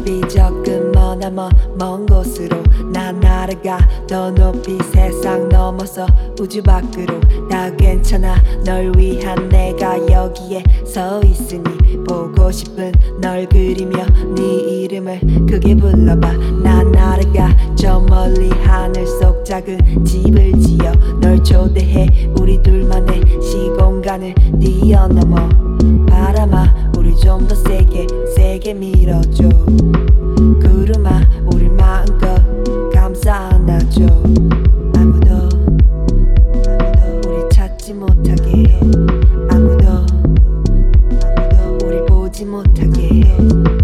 비적은 머나먼 먼 곳으로 난 날아가 더 높이 세상 넘어서 우주 밖으로 다 괜찮아 널 위한 내가 여기에 서 있으니 보고 싶은 널 그리며 네 이름을 크게 불러봐 난 날아가 저 멀리 하늘 속 작은 집을 지어 널 초대해 우리 둘만의 시공간을 뛰어넘어 바람아 우리 좀 더 세게 밀어줘 구름아 우리 마음껏 감싸 안아줘 아무도 우리 찾지 못하게 해 아무도 우리 보지 못하게 해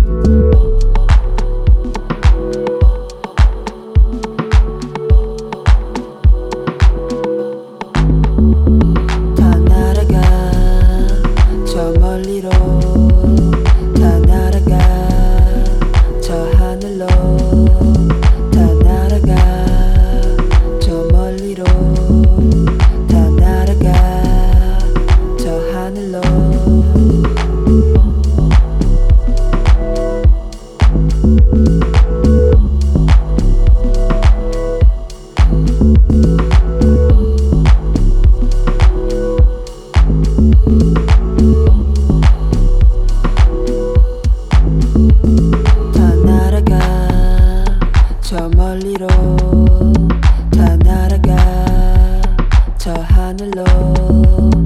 다 날아가 저 멀리로 다 날아가 저 하늘로 다 날아가 저 멀리로 다 날아가 저 하늘로 다 날아가 저 멀리로 다 날아가 저 하늘로